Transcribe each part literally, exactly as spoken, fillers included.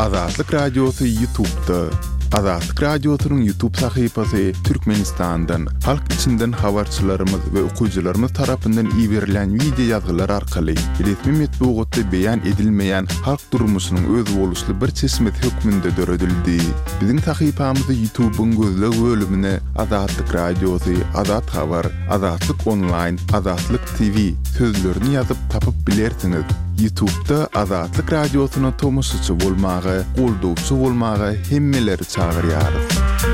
Azatlyk Radiosu YouTube'da. Azatlyk Radiosu'nun YouTube sayfasy Türkmenistan'dan, halk içinden habarçylarymyz we okuyjylarymyz tarapyndan iýerilen video ýazgylar arkaly resmi metbuatda beýan edilmeýän halk durmuşynyň öz boluşly bir çeşmet hökmünde döredildi. Biziň sayfamyzy YouTube'un gözleg bölümine Azatlyk Radiosu, Azat Habar, Azatlyk Online, Azatlyk T V sözlerini ýazyp tapyp bilersiňiz. YouTube'da Azatlyk Radiosu'na tomoşaçy bolmagy, goldowçy bolmagy hemmeleri çağırýarys.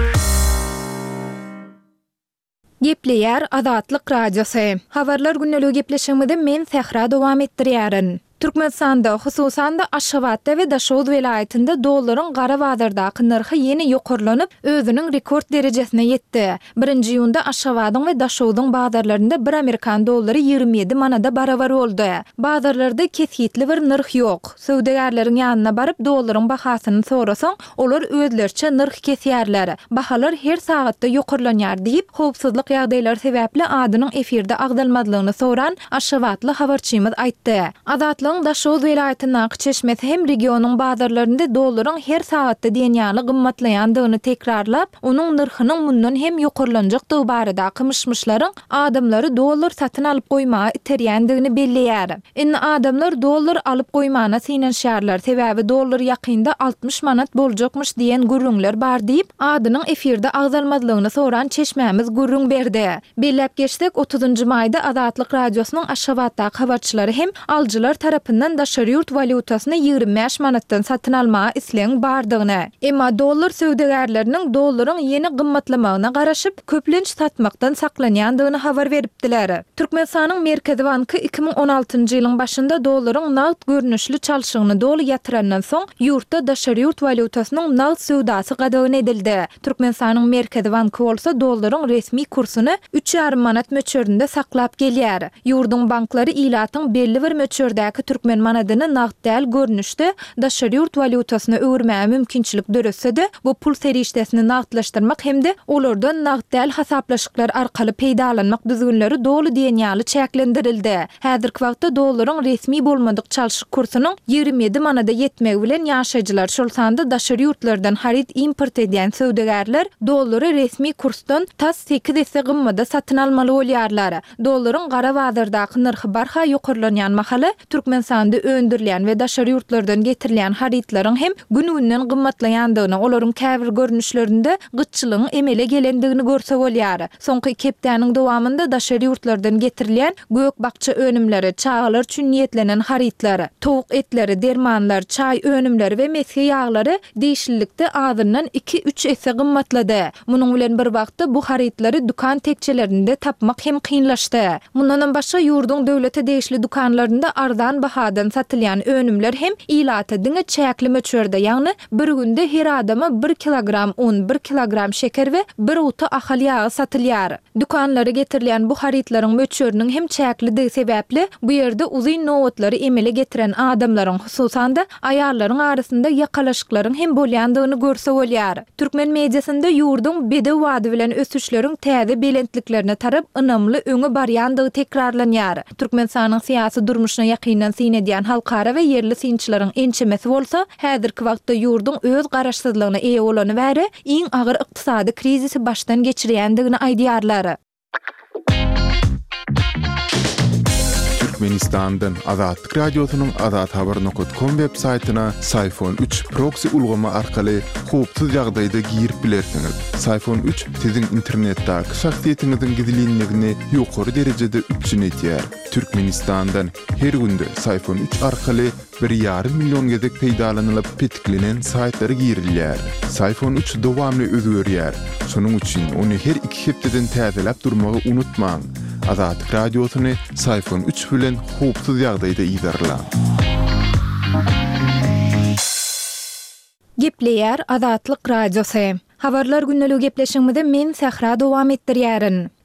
Gepleýär Azatlyk Radiosu. Habarlar günnälik gepleşigimizde men Sehra dowam etdirýärin. Türkmenistanda, hususan da Aşgabatda we Daşowut welaýatynda dollaryň gara bazardaky narhy ýene ýokarlanyp, özüniň rekord derejesine ýetdi. birinji ýunda Aşgabatyň we Daşowutyň bazarlarynda bir Amerikan dollary ýygrimi ýedi manada barabar boldy. Bazarlarda kesitli bir narh ýok. Söwdegärleriň ýanyna baryp dollaryň bahasyny sorasaň, olar özlerçe narh kesýärler. Bahalar her sagatda ýokarlanýar diýip, howpsuzlyk ýagdaýlary sebäpli adynyň efirde agdalmadlygyny soran Aşgabatly habarçymyz aýtdy. Azatlyk Daşowut welaýatynyň çeşmesi hem regionyň bazarlarynda dollaryň her sagatda diýenýärli gymmatlaýandygyny tekrarlap, onuň narhynyň mundan hem ýokarlanjakydy barada myşmyşlaryň adamlary dollar satyn alyp goýmagy iterýändigini belleýär. Indi adamlar dollar alyp goýmana synanşýarlar, sebäbi dollar ýakynda altmış manat boljakmyş diýen gürrüňler bar diýip, adynyň efirde agdalmadlygyny soran çeşmämiz gürrüň berdi. Bellep geçdik otuzunji maýda Azatlyk Radiosunyň Aşgabatdaky habarçylary hem aljylar tarapyndan daşary ýurt valutasyny ýygrimi beş manatdan satyn almagy isleň bardygyny. Emma dollar söwdegärleriniň dollaryň ýeni gymmatlamagyna garaşyp köplenç satmakdan saklanýandygyny habar beripdiler. Türkmenistanyň Merkezi Banky iki ming on altynjy ýylyň başynda dollaryň nagd görnüşli çalşygyny doly ýatyrandan soň ýurtda daşary ýurt valutasynyň nagd söwdasy gadagyny edildi. Türkmenistanyň Merkezi Banky bolsa dollaryň resmi kursyny üç ýarym manat möçöründe saklap gelýär. Ýurdun banklary ilatyň belli bir möçördäki türkmen manadyny nagd däl görnüşde daşary ýurt valutasyna öwürmäge mümkinçilik döretse-de, bu pul serişdesini nagdlaşdyrmak hemde olardan nagd däl hasaplaşyklar arkaly peýdalanmak düzgünleri doly diýenýärli çäklendirildi. Häzirki wagtda dollaryň resmi bolmadyk çalşyk kursynyň ýygrimi ýedi manada ýetmegi bilen ýaşaýjylar şol sanda daşary ýurtlardan harit import edýän söwdegärler dollary resmi kursdan tas sekiz esse gymmada satyn almaly bolýarlar. Dollaryň gara bazardaky narhy barha ýokarlanýan mahaly Türkmenistanda öndürilen we daşary ýurtlardan getirilen haritlaryň hem gün-günden gymmatlaýandygyny, olaryň käbir görnüşlerinde gyçylygyň emele gelendigini görse bolýar. Soňky iki hepdeniň dowamında daşary ýurtlardan getirilen gök bakça önümleri, çağlar üçin niýetlenen haritlar, towuk etleri, dermanlar, çay önümleri we meske ýaglary değişillikde adyndan iki üç esse gymmatlady. Munyň bilen bir wagtda bu haritlary dukan tekçelerinde tapmak hem kynlaşdy. Mundan başga ýurdun döwlete değişli dukanlarynda arzan bahadan satylýan önümler hem ilata diňe çäkli möçörde, ýagny bir günde her adama bir kilogram un, bir kilogram şeker we bir uta ahal ýagy satylýar. Dukanlara getirilen bu haritlaryň möçörüniň hem çäkliligi sebäpli bu ýerde uzyn nowatlary emele getiren adamlaryň, hususan da aýallaryň arasynda ýakalaşyklaryň hem bolýandygyny görse bolýar. Türkmen mediasynda ýurdun bedew wady bilen ösüşleriň täze belentliklerini tarap ynamly öňe barýandygy tekrarlanýar. Türkmenistanyň syýasy durmuşyna ýakyndan synedýän halkara we yerli synçylaryň ençemesi bolsa, häzirki wagtda ýurdun öz garaşsyzlygyna eýe bolany bäri iň agyr ykdysady krizisi başdan geçirýändigini aýdýarlar. Türkmenistan'dan Azatlyk Radiosunyň azat habar nokta com web saytyna Sayfon üç proxy ulgama arkaly howpsuz ýagdaýda girip bilersiňiz. Sayfon üç siziň internetdäki şahsiýetiňiziň gizliligini ýokary derejede üçin etýär. Türkmenistan'dan her günde Sayfon üç arkaly bir ýarym million gezek peýdalanylyp petiklenen saytlara girilýär. Sayfon üç dowamly özgörýär. Şonuň üçin ony her iki hepdeden täzelep durmagy unutmaň. Azatlyk Radiosuny Sayfon üç bilen howpsuz ýagdaýda iýerler. Gepleýär Azatlyk Radiosu. Habarlar günnälik gepleşigimizde men Sehra dowam etdirýärin.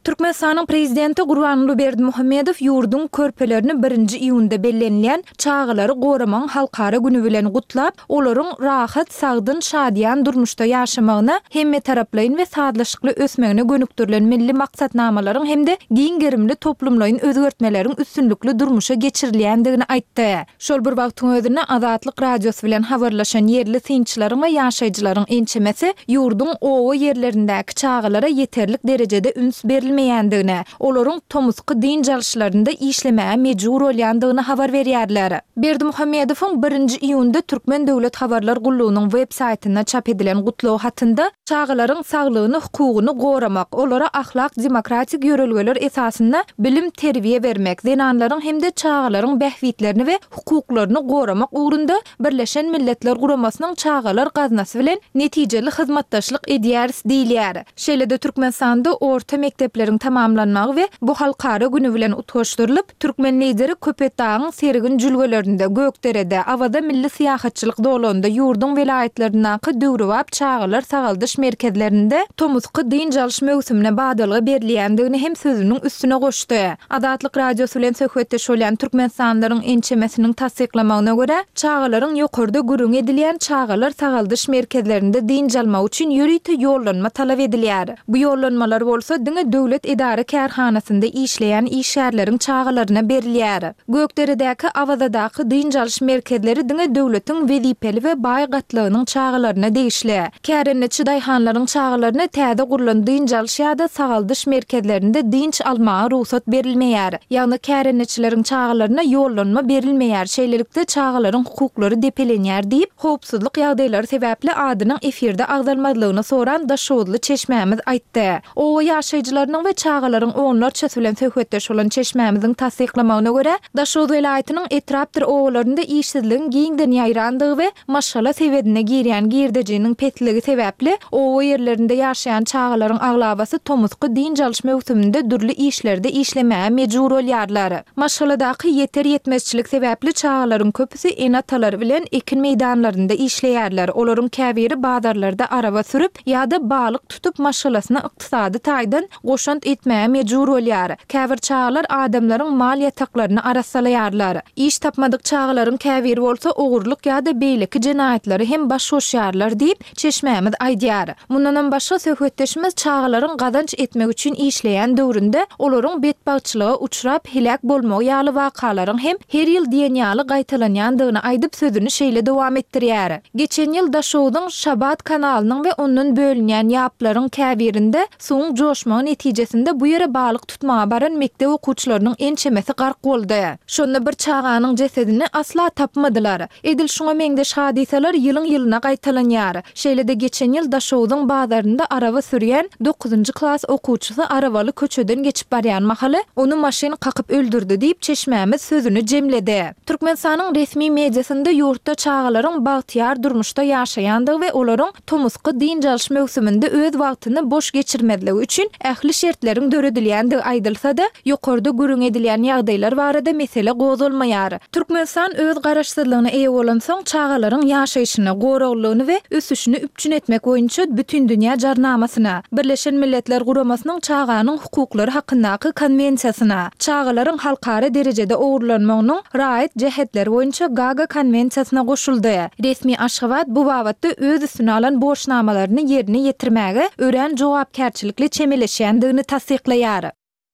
Türkmenistanyň prezidenti Gurbanguly Berdimuhammedow ýurdun körpelerini birinji iýunda bellenilýän çağılary goramaň halkara güni bilen gutlap, olaryň rahat, sagdyn, şadyan durmuşda ýaşamagyna hemme taraplaryň we sadlaşykly ösmegine gönükdirilen milli maksatnamalaryň hemde giň gerimli toplumlaryň özgertmeleriň üstünlükli durmuşa geçirilýändigini aýtdy. Şol bir wagtyň özünde Azatlyk radiosy bilen habarlaşan yerli synçylaryň we ýaşaýjylaryň ençemesi ýurdun owa yerlerindäki çağılara yeterlik derejede üns berilmeýändigine, olaryň tomusky din jalşylarynda işlemäge mejbur bolýandygyny habar berýärler. Berdimuhammedowyň birinji iýunda Türkmen Döwlet Habarlar Gullugynyň web saýtyna çap edilen gutlaw hatynda çağılaryň saglygyny, hukugyny goramak, olara ahlak, demokratik ýörelgeler esasynda bilim terbiýe bermek, zenanlaryň hemde çağılaryň behwitlerini we hukuklaryny goramak ugrunda Birleşen Milletler Guramasynyň çağılar gaznasy bilen netijeli hyzmatdaşlyk edýär diýilýär. Şeýle-de Türkmenistanda orta mektepleriň tamamlanmagy we bu halkara güni bilen utgaşdyrylyp, Türkmen lideri Köpet Dağyň serigin jülgelerinde, Gökderede, awada milli syýahatçylyk dolanda ýurdun welaýetlerindäki döwrewap çağılar sagaldyş merkezlerinde tomusky din jalş mögsümine badalygy berilýändigini hem sözüniň üstüne goşdy. Azatlyk radiosy bilen söhbetde şolyan Türkmenistanyň ençemesiniň tasdiklamagyna görä, çağılaryň ýokarda gürüň edilýän çağılar sagaldyş merkezlerinde din jalma üçin ýürüýte ýollanma talap edilýär. Bu ýollanmalar bolsa diňe döwlet edara kärhanasynda işleýän işgärleriň çağılaryna berilýär. Gökderedäki awazadaky din jalş merkezleri diňe döwletiň wezipeli we baý gatlygynyň çağılaryna degişli. Kärenetçi daýhanlaryň çağılaryna täze gurulan din jalş ýa-da sagaldyş merkezlerinde dinç almaga ruhsat berilmeýär. Ýagny kärenetçileriň çağılaryna ýollanma berilmeýär. Şeýlelikde çağılaryň hukuklary depelenýär diýip, howpsuzlyk ýagdaýlary sebäpli adynyň efirde agdalmadylygyny soran Daşowdly Çeşmämiz aýtdy. O ýaşaýjylarynyň we çağılaryň onlarça bilen söhbetdeş bolan Çeşmämiziň tasdiklamagyna görä, Daşowdy welaýatynyň etrapdyr owalarynda işsizligiň giňden ýaýrandygy we maşala sebädine girýän girdejiniň petligi sebäpli owa ýerlerinde ýaşaýan çağılaryň aglabasy tomusky din jalş mögsüminde dürli işlerde işlemäge mejbur bolýarlar. Maşaladaky yeter yetmezçilik sebäpli çağılaryň köpüsi enatalary bilen ekin meýdanlarynda işleýärler. Olaryň käbiri bazarlarda araba sürüp ýa-da balyk tutup maşalasyna ykdysady taýdan goşant etmäge mejbur bolýar. Käbir çağılar adamlaryň mal ýataklaryny arasalaýarlar. İş tapmadyk çağılaryň käbiri bolsa ogurluk ýa-da beýleki jenaýatlary hem baş goşýarlar diýip Çeşmämiz aýdýar. Mundan başga söhbetdeşimiz çağılaryň gazanç etmek üçin işleýän döwründe olaryň betbagçylyga uçrap hilak bolmagy ýaly wakalaryň hem her ýyl diýenýaly gaýtalanýandygyny aýdyp sözüni şeýle dowam etdirýär. Geçen ýyl Daşowdyň Şabat kanalynyň we ondan bölünýän ýaplaryň käbirinde soň joşmagy netijesinde bu ýere balyk tutmaga baran mektep okuwçylarynyň ençemesi gark boldy. Şonda bir çağanyň jesedini asla tapmadylar. Edil şoňa meňdeş hadiseler ýylyň ýylyna gaýtalanýar. Şeýle-de geçen ýyl Daşowdyň bazarynda araba sürýän dokuzunçy klass okuwçysy arabaly köçeden geçip barýan mahaly onu maşyn kakyp öldürdi diýip Çeşmämiz sözüni jemledi. Türkmenistanyň resmi mediasynda ýurtda çağılaryň bagtyar durmuşda ýaşaýandygy we olaryň tomusky din jalş mögsüminde öz wagtyny boş geçirmediligi üçin ähli şertleriň döredilýändigi aýdylsa-da, ýokarda gürüň edilýän ýagdaýlar barada mesele gozulmaýar. Türkmenistan öz garaşsyzlygyna eýe bolan soň çağılaryň ýaşaýyşyna, goraglygyny we ösüşini üpçün etmek boýunça bütün dünýä jarnamasyna, Birleşen Milletler Guramasynyň çağanyň hukuklary hakyndaky konvensiýasyna, çağılaryň halkara derejede ogurlanmagynyň raýat jehetleri boýunça Gaga konvensiýasyna goşuldy. Resmi Aşgabat bu babatda öz üstüne alan borçnamalaryny ýerine ýetirmäge ören jogapkärçilikli çemeleşýändigini tasdiklaýar.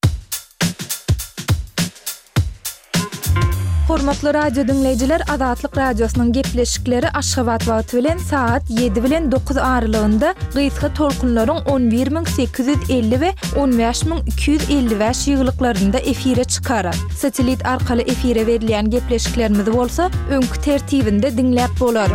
Hormatly radio dinleyijiler, Azatlyk radiosynyň gepleşikleri Aşgabat wagty bilen saat ýedi bilen dokuz aralygynda gysga tolkunlaryň on bir min sekiz ýüz elli we on beş min iki ýüz elli beş ýyglyklarynda efire çykar. Satelit arkaly efire berilýän gepleşiklerimiz bolsa öňkü tertibinde dinläp bolar.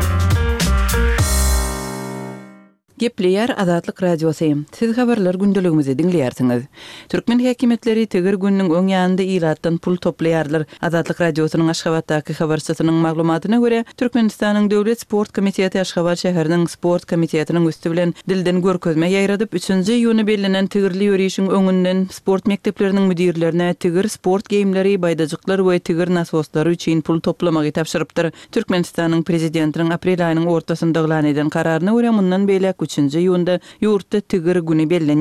Gepleýär Azatlyk radiosy. Siz habarlar gündeligimizi dinleýärsiňiz. Türkmen häkimetleri teger günniň öň ýanynda ilatdan pul toplaýarlar. Azatlyk radiosynyň Aşgabatdaky habarçysynyň maglumatyna görä, Türkmenistanyň Döwlet Sport Komiteti Aşgabat şäheriniň sport komitetiniň üstü bilen dilden görkezme ýaýradyp üçünji ýyny bellänen tigirli ýörüşiň öňünden sport mekdepleriniň müdirlerine tigir sport geýimleri, baýdajyklar we tigir nasoslary üçin pul toplamagy tapşyrypdyr. Türkmenistanyň prezidentiniň aprel aýynyň ortasynda elan eden kararyna görä mundan beýle üçünji ýylda ýurtda tigir güni bellenýär.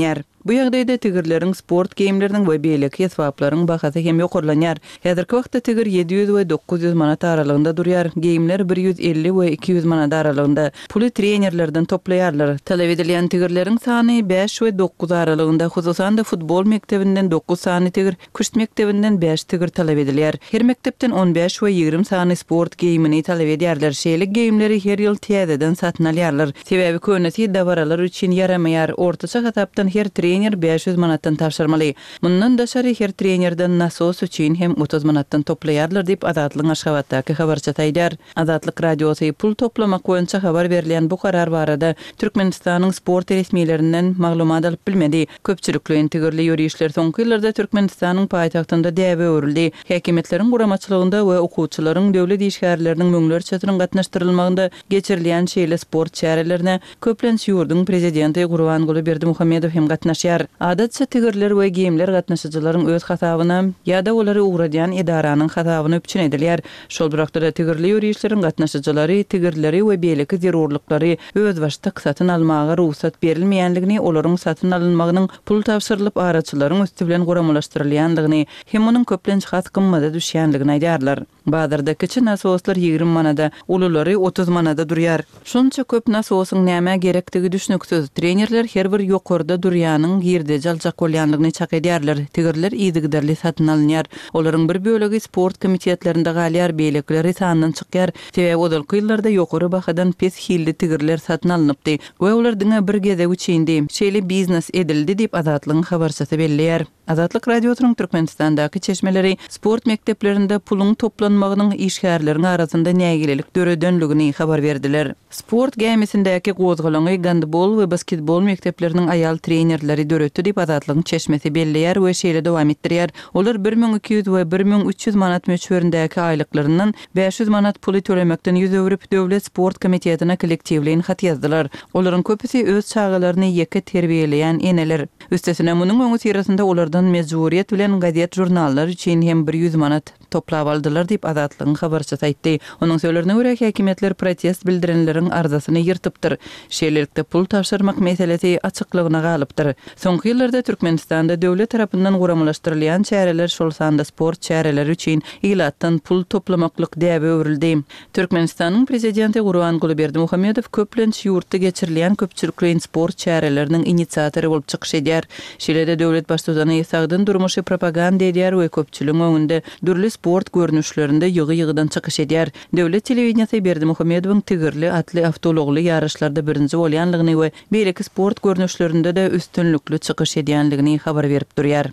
Bu ýagdaýda tigirleriň sport geyimleriniň we beýleki esbaplaryň bahasy hem ýokurlanýar. Häzirki wagtda tigir yedi ýüz we dokuz ýüz manat aralygynda durýar. Geyimler bir ýüz elli we iki ýüz manat aralygynda. Puly trenerlerden toplaýarlar. Talep edilýän tigirleriň sany beş we dokuz aralygynda, hususan da futbol mektebinden dokuz sany tigir, kuşt mektebinden beş tigir talep edilýär. Her mektepden on beş we ýigrim sany sport geyimini talep edýärler. Şeýle geyimleri her ýyl täzeden satyn alýarlar. Sebebi könesi dabaralar üçin yaramaýar. Ortaça hatapdan her trener beş ýüz manatdan tapşyrmaly. Mundan daşary her trenerden nasos üçin hem otuz manatdan toplaýarlar diýip Azatlyk Aşgabatdaky habarça taýdar. Azatlyk radiosy pul toplamak boýunça habar berilýän bu karar barada Türkmenistanyň sport resmiýetlerinden maglumat alyp bilmedi. Köpçülikliň tigirli ýürüýüşler soňky ýyllarda Türkmenistanyň paýtagtynda däwe öwrüldi. Häkimetleriň guramaçylygynda we okuwçylaryň döwlet işgärleriniň möňler çatynyň gatnaşdyrylmagynda geçirilýän şeýle sport çärelerine köplenç ýurdun prezidenti Gurbanguly Berdimuhammedow hem gatnaşýar. Adatça tigirler we geyimler gatnaşyjylaryň öz hatabyna ýa-da olary uğradýan edaranyň hatabyny üçin edilýär. Şol birakda tigirli ýürüýüşleriň gatnaşyjylary tigirleri we beýleki zerurlyklary öz başda satyn almaga ruhsat berilmeýänligini, olaryň satyn alynmagynyň pul tapşyrylyp araçylaryň üstü bilen guramalashtyrylýanlygyny hem onuň köplenç has gymmada düşýänligini aýdýarlar. Bazarda kiçi nasoslar ýigrim manada, ululary otuz manada durýar. Şunça köp nasosyň näme gerektigi düşnüksiz. Trenerler her bir ýokurda durýanyň ýerde jaljak bolýanlygyny çak edýärler. Tigirler ýygydarly satyn alynýar. Olaryň bir bölegi sport komitetlerinde galýar, beýlekleri sandan çykýar. Sebäbi odalky ýyllarda ýokary bahadan pes hilli tigirler satyn alınıpdy we olar diňe bir gede üçindi. Şeýle biznes edildi diýip Azatlyň habarçysy belleýär. Azatlyk radiosynyň Türkmenistandaky çeşmeleri sport mekteplerinde pulun toplanmagynyň işgärleriň arasynda nägilelik döredönligini habar berdiler. Sport gemisindäki gozgalaňy gandbol we basketbol mektepleriniň aýal trenerleri döretdi diýip Azatlyň çeşmesi belleýär we şeýle dowam etdirýär. Olar bir miň iki ýüz we bir miň üç ýüz manat möçberindäki aýlyklaryndan beş ýüz manat puly tölemekden ýüz öwrüp döwlet sport komitetine kollektiwliň hat ýazdylar. Olaryň köpüsi öz çağalaryny ýeke terbiýeleýän eneler. Üstesine munyň öňü tirasynda olardan mejburiýet bilen gazet jurnallar üçin hem bir ýüz manat toplap aldylar diýip Azatlyň habarçysy aýtdy. Onuň söýlerine görä häkimetler protest bildirenleriň arzasyny ýyrtypdyr. Şeýlelikde pul tapşyrmak meselesi açyklygyna galypdyr. Soňky ýyllarda Türkmenistanda döwlet tarapyndan guramalaşdyrylýan çäreler şol sanda sport çäreleri üçin ilatdan pul toplamaklyk däwe öwrüldi. Türkmenistanyň prezidenti Gurbanguly Berdimuhammedow köplenç ýurtda geçirilýän köpçülikliň sport çäreleriniň inisiatory bolup çykyş edýär. Şeýle döwlet başçysy Ýsagdyn durmuşy propaganda edýär we köpçüliň öňünde dürli sport görnüşlerinde ýygy-ýygydan çykyş edýär. Döwlet telewizionyny Berdimuhammedowyň tigirli atly awtologly ýarışlarda birinji bolýanlygyny we beýleki sport görnüşlerinde de üstünlükli çykyş edýänligini habar berip durýar.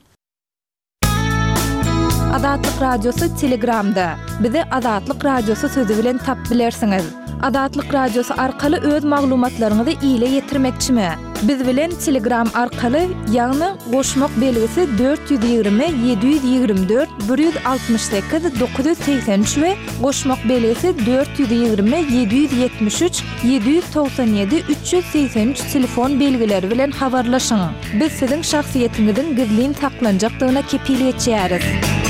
Azatlyk radiosu Telegramda. Bizi Azatlyk radiosu sözü bilen tap bilersiňiz. Azatlyk radiosu arkaly öz maglumatlaryňyzy ýyla ýetirmekçimi? Biz bilen Telegram arkaly ýagny goşmak belgisi dört yüz ýygrimi yedi yüz ýygrimi dört bir yüz altmış sekiz dokuz yüz seksen üç we goşmak belgisi dört yüz ýygrimi yedi yüz ýetmiş üç yedi yüz toksan ýedi üç yüz seksen üç telefon belgileri bilen habarlaşyň. Biz siziň şahsiýetiňiziň gizlin saklanjakdygyna kepillik etýäris.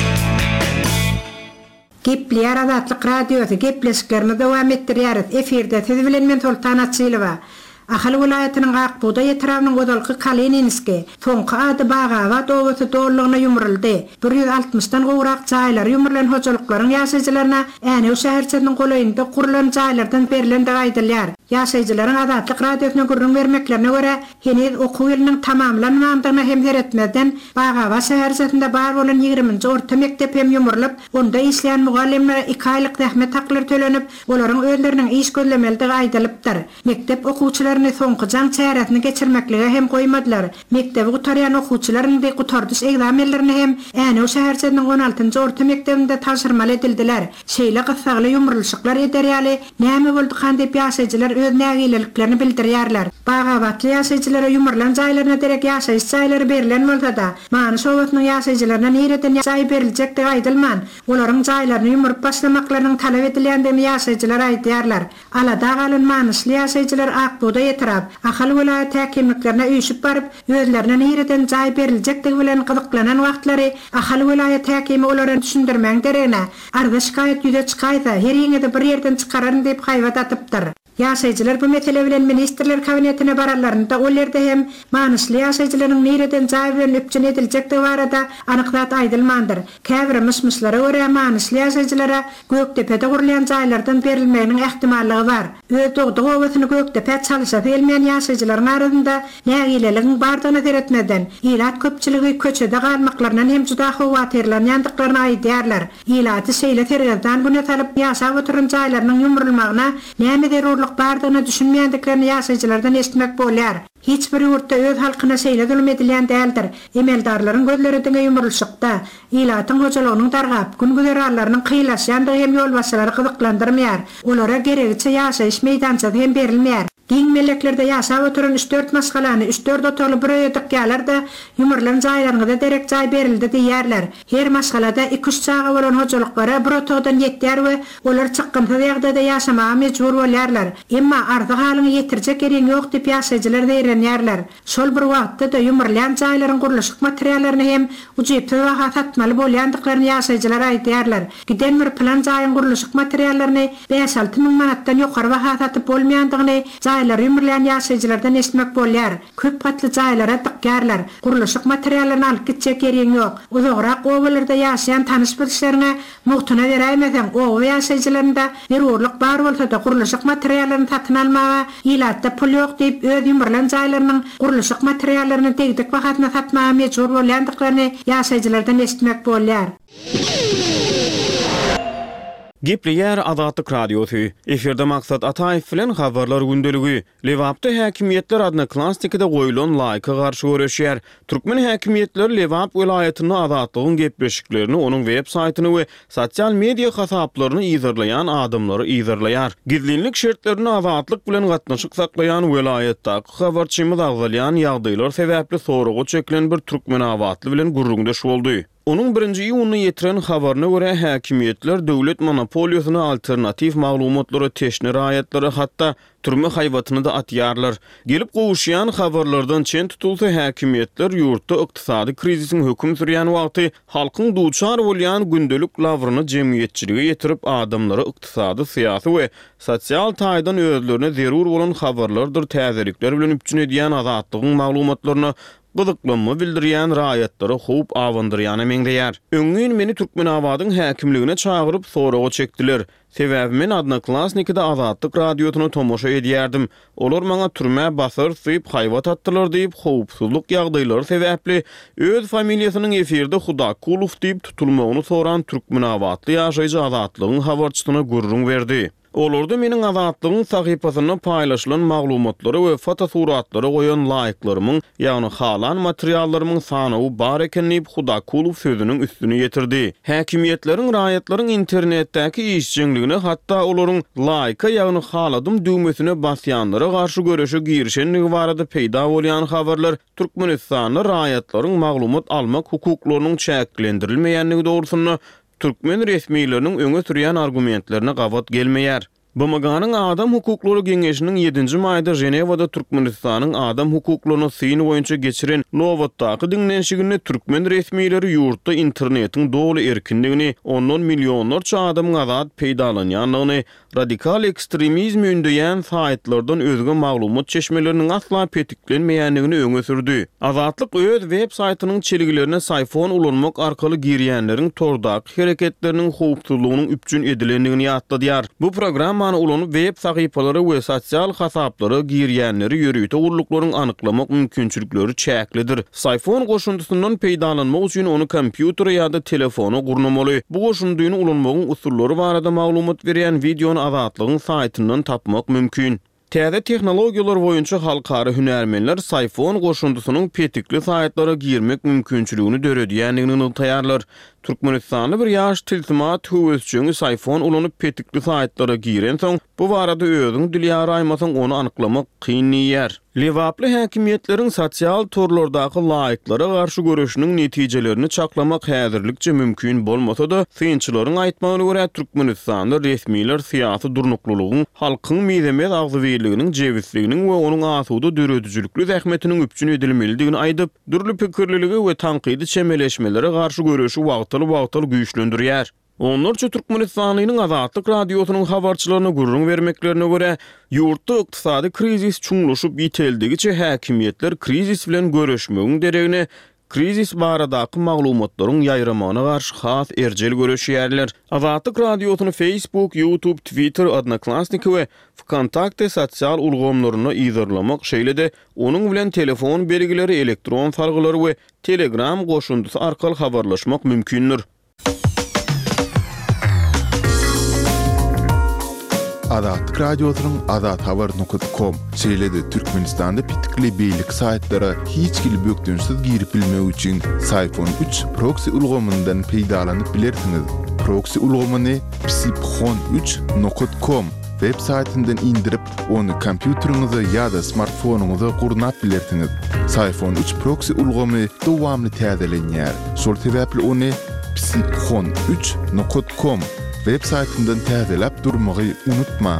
Gepleýär Azatlyk radiosu gepleşiklerine dowam etdirýäris. Eferde siz bilen men Sultan Atçylywa. Ahal vilayatynyň Akbuda ýetrawynyň godalky Kaleninsky soňky ady Bagawat owasy dollygyna ýumryldy. bir yüz altmışdan gowrak jaýlar ýumrylan hojalyklaryň ýaşaýjylaryna äne o şäherçeniň golaýynda kurulan jaýlardan berilen aýdylýar. Ýaşaýjylaryň Azatlyk radiosyna gurrun bermeklerine görä henüz okuw ýylynyň tamamlanmagyna hem heretmeden Bagawat şäherçesinde bar bolan ýigriminji orta mektep hem ýumrylyp, onda işleýän mugallimlere iki aýlyk tähmet hakları tölenip, olaryň özleriniň iş gözlemeldigi aýdylypdyr. Mektep okuwçylary soňky jaň çäresini geçirmeklige hem goýmadylar. Mektebi gutarýan okuwçylaryň de gutardyş egzaminlerini hem äne o şäherçeniň on altynjy orta mektebinde taşyrmaly edildiler. Şeýle gysagly ýumrylşyklar ederýäli, näme boldy kandyp ýaşaýjylar öz nägileliklerini bildirýärler. Bagawatly ýaşaýjylara ýumrylan jaýlaryna derek ýaşaýyş jaýlary berilen bolsa-da, Manyş owasynyň ýaşaýjylaryna nereden jaý beriljekdi aýdylman. Olaryň jaýlaryny ýumryp başlamaklarynyň talap edilýändigi ýaşaýjylar aýdýarlar. Alada galan Manyşly ýaşaýjylar Akbuda ýetirap, ahal vilayat häkimliklerine üýşüp baryp, özlerine nereden jaý beriljekdigi bilen gyzyklanan wagtlary ahal vilayat häkimi olaryň düşündirmäň deregine arda şikaýet ýüze çykaýsa, her ýeňede bir ýerden çykararyn diýip haýbat atypdyr. Ýaşaýjylar bu mesele bilen ministrler kabinetine bararlarynda olerde hem manysly ýaşaýjylaryň nereden jaý bilen öpçün ediljekdi barada anyklat aýdylmandyr. Käbir mysmyslara görä manysly ýaşaýjylara Göktepe'de gurulýan jaýlardan berilmeginiň ähtimallygy bar. Öz dogdy gowasyny Göktepe çalyşa bilmeýän ýaşaýjylaryň arasynda nägileligiň bardygyny seretmeden ilat köpçüligi köçede galmaklaryndan hem juda howatyrlanýandyklaryny aýdýarlar. Ilaty şeýle tergazdan buna talyp ýaşap oturan jaýlarynyň ýumrulmagyna näme derurlyk bardygyny düşünmeýändiklerini ýaşaýjylardan esitmek bolýar. Hiç bir yurtta öz halkyna şeýle zulm edilýän däldir. Emeldarlaryň gözlerinde ýumrulşykda, ilatyň hojalygynyň dargap, gün-güzerallarynyň kıylaşýandygy hem ýolbaşçylary gyzyklandyrmaýar. Olara geregiçe ýaşaýyş meýdançasy hem berilmeýär. Giň melleklerde ýaşap oturan üç dört masgalany üç dört otogly bir ýetdikýärlerde ýumurlan jaýlaryna derek jaý berildi diýerler. Her masgalada iki üç çaga bolan hojalyklara bir otogdan ýetýär we olar çykgynty ýagdaýda ýaşamaga mejbur bolýarlar. Emma ardy halyny ýetirjek gerek ýok diýip ýaşaýjylar diýerler. Şol bir wagtda da ýumurlan jaýlaryň gurulşyk materiallaryny hem uçypdy we satmaly bolýandyklaryny ýaşaýjylar aýdýarlar. Giden bir plan jaýyň gurulşyk materiallaryny beş alty ming manatdan ýokary we satyp bolmaýandygyny jaýlar ýumurlan ýaşaýjylardan esitmek bolýar. Köp gatly jaýlara tykyarlar. Gurulşyk materiallaryny alyp gitjek gerek ýok. Uzagrak owalarda ýaşaýan tanyş bilişlerine muhtuna beräýmesen, owa ýaşaýjylarynda bir urluk bar bolsa da gurulşyk materiallaryny satyn almaga ilatda pul ýok diýip öz ýumurlan jaýlarynyň gurulşyk materiallaryny tegdik wagtna satmaga mejbur bolýandyklaryny ýaşaýjylardan esitmek bolýar. Gepleýär Azatlyk Radiosy. Eferde maksat Ataýew bilen habarlar gündeligi. Lewapda häkimiýetler adına klasstikide goýulan laýyka garşy görüşýär. Türkmen häkimiýetleri Lewap welaýatyny azatlygyň gepleşiklerini onuň web saýtyny we sosial media hasaplaryny ýazarlayan adamlary ýazarlaýar. Gizlinlik şertlerini azatlyk bilen gatnaşyk saklayan welaýatdaky habarçymyz agzalyan ýagdaýlar sebäpli soragy çekilen bir türkmen awatly bilen gurrundaş boldy. Onun birinci ýylyny ýetiren habaryna görä häkimiýetler döwlet monopoliýasyna alternativ maglumatlary teşne raýatlary hatda türme haýwatyny da atýarlar. Gelip gowuşýan habarlardan çen tutulsa häkimiýetler ýurtda ykdysady krizisiň höküm sürýän wagty halkyň duçar bolýan gündelik lawryny jemgyýetçilige ýetirip adamlara ykdysady, syýasy we sosial taýdan özlerine zerur bolan habarlardyr täzelikler bilen üpçün edýän azatlygyň maglumatlaryny gyzyklanma bildirýän raýatlary howp awandyrýan emeňleýär. Öňün meni Türkmen awadyň häkimligine çagyryp soragy çekdiler. Sebäbi men Adnaklassnikide Azatlyk radiosyny tomoşa edýärdim. Olar maňa türme basar syp haýwat atdylar diýip howpsuzlyk ýagdaýlary sebäpli öz familiýasynyň efirde Hudakulov diýip tutulmagyny soran Türkmen awatly ýaşaýjy Azatlygyň habarçysyna gurrun berdi. Olurda meniň azatlygyň sahypasyna paýlaşylan maglumatlary we fotosuratlary goýan laýyklarymyň, ýagny halan materiallarynyň sanawy bar ekenini Hudakulov sözüniň üstüne ýetirdi. Häkimiýetleriň raýatlaryň internetdäki işçiligini hatda olaryň laýyka ýagny haladym düýmesine basýanlara garşy görüşe girişenligi barada peýda bolýan habarlar Türkmenistanyň raýatlaryň maglumat almak hukuklarynyň çäklendirilmeýänligi dogrusyny Türkmen resmiýetleriniň öňe sürýän argumentlerine gawat gelmeýär. B M G'nyň Adam Hukuklary Geňeşiniň ýedinji maýda Jenewada Türkmenistanyň adam hukuklaryny syny boýunça geçiren nowatdaky diňlenşigini türkmen resmiýetleri ýurtda internetiň doly erkinligini, ondan millionlarça adamyň azat peýdalanýanlygyny, radikal ekstremizm ündüýän saýtlardan özge maglumat çeşmeleriniň asla petiklenmeýänligini öňe sürdi. Azatlyk öz web saýtynyň çeliglerine sayfon ulanmak arkaly girýänleriň tordaky hereketleriniň howpsuzlygynyň üpçün edilendigini ýatladýar. Bu program Mana ulanyp web sahypalary we sosial hasaplary girýänleri ýörüýte urluklaryň anyklamak mümkinçilikleri çäklidir. Sayfon goşundusundan peýdalanmak üçin onu kompýuter ýa-da telefona gurnamaly. Bu goşunduny ulanmagyň usullary barada maglumat berýän videony Azatlygyň saýtyndan tapmak mümkin. Täze tehnologiýalar boýunça halkary hünärmenler sayfon goşundusynyň petikli saýtlara girmek mümkinçiligini döredýänligini yntaýarlar. Türkmenistanyň bir ýaş tilsimat höwesçiňi sayfon ulanyp petikli saýtlara giren soň bu barada özüň dilýary aýmasaň onu anyklamak kyn ýer. Lewaply häkimiýetleriň sosial torlardaky laýyklara garşy görüşiniň netijelerini çaklamak häzirlikçe mümkin bolmasa da, synçylaryň aýtmagyna görä Türkmenistanda resmiýetler syýasy durnuklulygyň, halkyň meýzemez agzybirliginiň jewizliginiň we onuň asuda döredüjülükli zähmetiniň üpçün edilmelidigini aýdyp, dürli pikirliligi we tanqidi çemeleşmelere garşy görüşi wagtaly-wagtaly güýçlendirýär. Onlarca Türkmenistanynyň Azatlyk radiosynyň habarçylaryna gurrun bermeklerine göre ýurtda ykdysady krizis çuňlaşyp ýiteldigiçe häkimiýetler krizis bilen görüşmegiň deregine krizis baradaky maglumatlaryň ýaýramagyna garşy has erjel görüşýärler. Azatlyk radiosyny Facebook, YouTube, Twitter, Odnoklassniki we Vkontakte sosial ulgamlaryna ýygyrlamak şeýle-de onuň bilen telefon belgileri, elektron salgylary we Telegram goşundusy arkaly habarlaşmak mümkindir. Azatlyk radiosynyň azat habar nokta com şeýle-de Türkmenistanda pitikli beýlik saýtlara hiç kili bökdünsiz girip bilmek üçin Psi-phone üç proxy ulgamyndan peýdalanyp bilersiňiz. Proxy ulgamyny psi-phone üç nokta com web saýtyndan indirip onu kompýuteriňize ýa-da smartfonuňyza gurnap bilersiňiz. Psi-phone üç proxy ulgamy dowamly täzelenýär. Şol sebäpli onu psi-phone üç nokta com web saýtyndan täzelep durmagy unutma.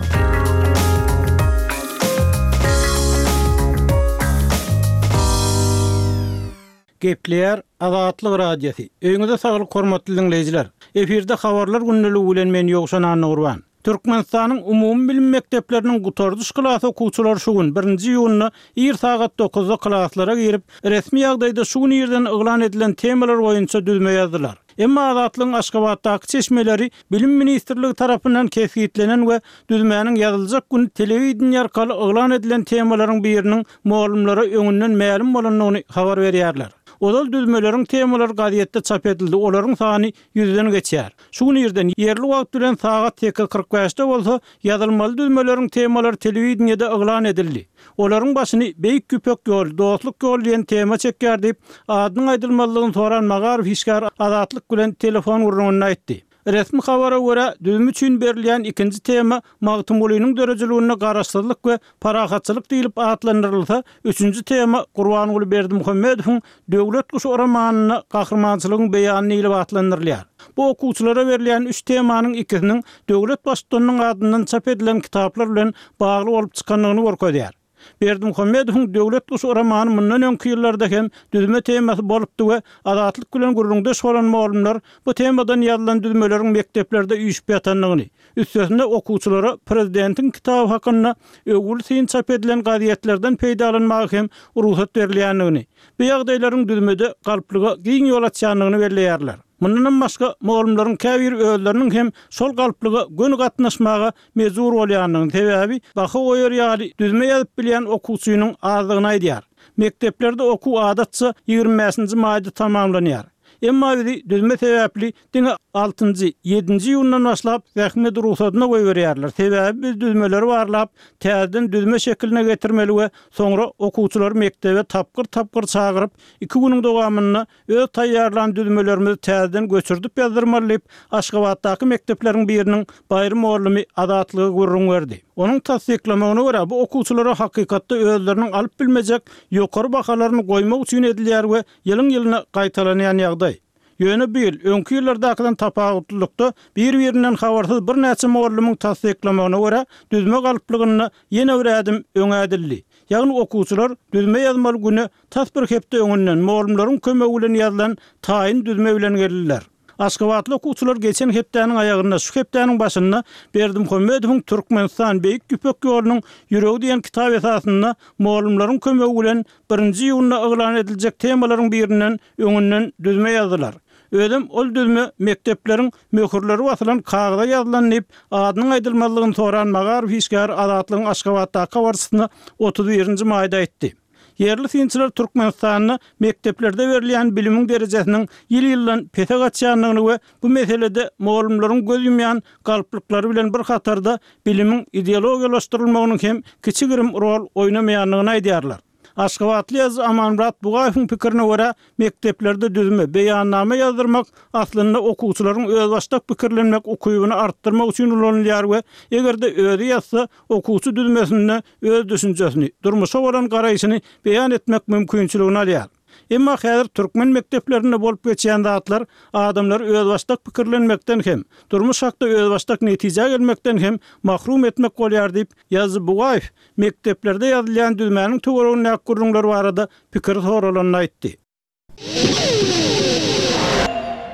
Gepleýär Azatlyk radiosu. Öňüňizde saglyk hormatly dinleýijiler. Eferde habarlar günneligi bilen men ýogşan Nurwan. Türkmenistanyň umumy bilim mekdepleriniň gutardyş klasy okuwçylary şu gün birinji ýylyny ýer sagat dokuzda klaslara girip resmi ýagdaýda şu gün ýerden eglan edilen temalar boýunça düzme ýazdylar. Emma Azatlygyň Aşgabatdaky çeşmeleri bilim ministrligi tarapyndan kesgitlenen we düzmäniň ýazyljak gün telewizion arkaly eglan edilen temalaryň biriniň mowlumlary öňünden ma'lum bolanyny habar berýärler. Odal düzmeleriň temalar gazetde çap edildi. Olaryň sany ýüzden geçýär. Şu gün ýerden ýerli wagt bilen sagat kırk beşde bolsa ýazylmaly düzmeleriň temalary telewizionyda eglan edildi. Olaryň başyny beýik küpek ýol, dostluk ýol diýen tema çekýär diýip adynyň aýdylmalygyny soran Magar Fiskar Azatlyk bilen telefon gurrungyny aýtdy. Resmi habara göre düzüm üçin berilýän ikinji tema magtumulynyň dörejiligine garaşsyzlyk we parahatçylyk diýilip atlandyrylsa, üçüncü tema Gurbanuly Berdimuhammedowyň döwlet guşy romanyny gahrmançylygyň beýanyny diýilip atlandyrylýar. Bu okuwçylara berilýän üç temanyň ikisiniň döwlet başçylygynyň adyndan çap edilen kitaplar bilen bagly bolup çykanlygyny görkezýär. Berdimuhammedowyň döwlet guşy romany mundan öňki ýyllarda hem düzme temasy bolupdy we azatlyk bilen gurrundaş bolan mowlumlar bu temadan ýazylan düzmeleriň mekdeplerde üýüşip ýatanlygyny, üstesinde okuwçylara prezidentiň kitaby hakyna öwgül syn çap edilen gazetlerden peýdalanmagy hem ruhsat berilýänligini, bu ýagdaýlaryň düzmede galplyga giň ýol açýanlygyny belleýärler. Mundan başga mowlumlaryň käbir öýleriniň hem şol galplyga gönü gatnaşmaga mezur bolýanynyň sebäbi baha goýar ýaly düzme ýazyp bilýän okuwçynyň azlygyny aýdýar. Mekdeplerde okuw adatça ýygrimiňji maýda tamamlanýar. Emma biri düzme sebäpli diňe altıncı, yedinci ýyldan başlap zähmet ruhsatyna goý berýärler. Sebäbi biz düzmeleri barlap, täzeden düzme şekline getirmeli we soňra okuwçylar mektebe tapgyr-tapgyr çagyryp, iki güniň dowamyny öz taýýarlan düzmelerimizi täzeden göçürdip ýazdyrmaly diýip Aşgabatdaky mekdepleriň biriniň baýram mowlumy Azatlygy gurrun berdi. Onuň tasdiklamagyna görä bu okuwçylara hakykatda özleriniň alyp bilmejek ýokary bahalaryny goýmak üçin edilýär we ýylyň ýylyna gaýtalanýan ýagdaý. Ýöne bil, öňki ýyllardakydan tapawutlukda bir-birinden habarsyz bir näçe mowlumyň tasdiklamagyna görä düzme galyplygyny ýene bir adım öňädildi. Ýagny okuwçylar düzme ýazmaly güni tas bir hepde öňünden mowlumlaryň kömegi bilen ýazylan taýyn düzme bilen geldiler. Aşgabatly okuwçylar geçen hepdäniň aýagyna şu hepdäniň başyna Berdimuhammedowyň Türkmenistan beýik küpek ýolunyň ýüregi diýen kitap esasyna mowlumlaryň kömegi bilen birinji ýylyna eglan ediljek temalaryň birinden öňünden düzme ýazdylar. Ödüm ol düzme mekdepleriň möhürleri basylan kagda ýazylan diýip adynyň aýdylmalygyny soran Magar Fiskar Azatlygyň Aşgabatdaky habarçysyna otuz birinji maýda aýtdy. Yerli synçylar Türkmenistanyny mekdeplerde berilýän bilimiň derejesiniň ýyl-ýyldan pete gaçýanlygyny we bu meselede mowlumlaryň göz ýumýan galplyklary bilen bir hatarda bilimiň ideologiýalaşdyrylmagynyň hem kiçigirim rol oýnamaýanlygyny aýdýarlar. Aşgabatly ýazgy Amanmurat Bugaýewiň pikirine görä mekdeplerde düzme beýannama ýazdyrmak aslynda okuwçylaryň öz başdak pikirlenmek okuwyny artdyrmak üçin ulanylýar we egerde özi ýazsa okuwçy düzmesinde öz düşünjesini, durmuşa bolan garaýyşyny beýan etmek mümkinçiligini alýar. Emma häzir türkmen mekdeplerinde bolup geçýän zatlar adamlar öz başdak pikirlenmekden hem durmuş hakda öz başdak netije gelmekden hem mahrum etmek bolýar diýip ýazdy Bugaýew mekdeplerde ýazylýan düzmäniň töweregine näkgurrunlar barada pikir soralanyny aýtdy.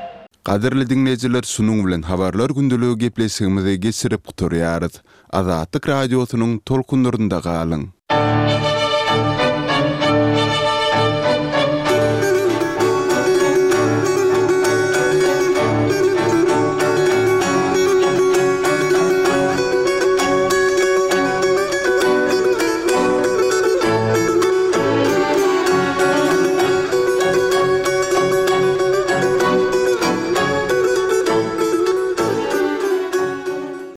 Qadirli dinleyijiler, şunuň bilen habarlar gündeligi gepleşigimizi geçirip guturýarys. Azatlyk radiosynyň tolkunlarynda galyň.